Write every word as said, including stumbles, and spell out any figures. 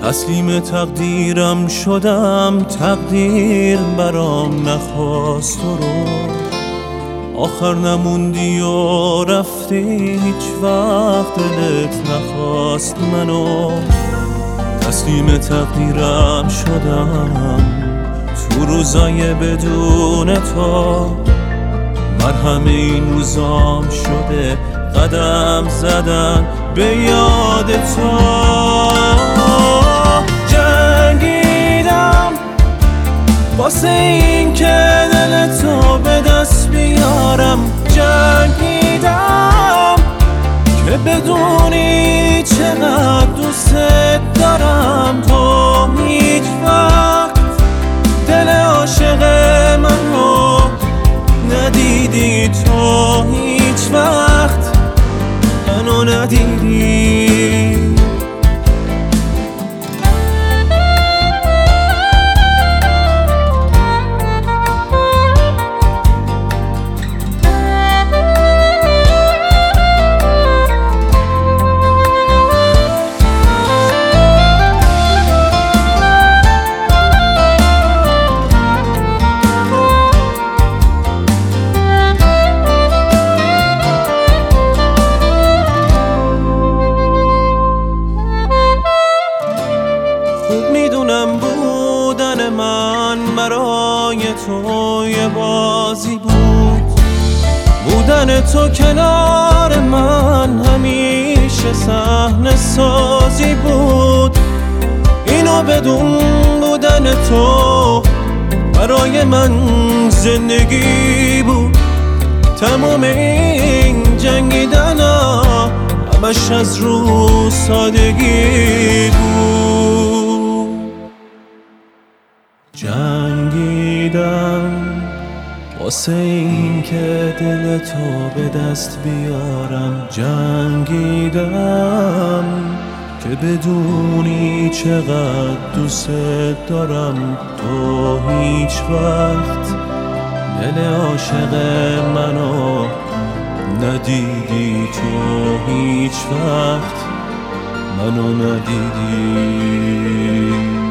تسلیم تقدیرم شدم، تقدیر برام نخواست تو رو. آخر نموندی و رفتی، هیچ وقت دلت نخواست منو. تسلیم تقدیرم شدم تو روزای بدون تو. مرهم این روزام شده قدم زدن به یاد تو. جنگیدم واسه این که دل تو به دست بیارم. جنگیدم که بدونی چقدر دوست دارم. تو هیچ وقت دل عاشق منو ندیدی. تو هیچ وقت منو ندیدی. میدونم بودن من برای تو یه بازی بود. بودن تو کنار من همیشه صحنه سازی بود. اینو بدون بودن تو برای من زندگی بود. تمام این جنگیدنا همش از رو سادگی بود. جنگیدم واسه این که دل تو به دست بیارم. جنگیدم که بدونی چقدر دوست دارم. تو هیچ وقت دل عاشق منو ندیدی. تو هیچ وقت منو ندیدی.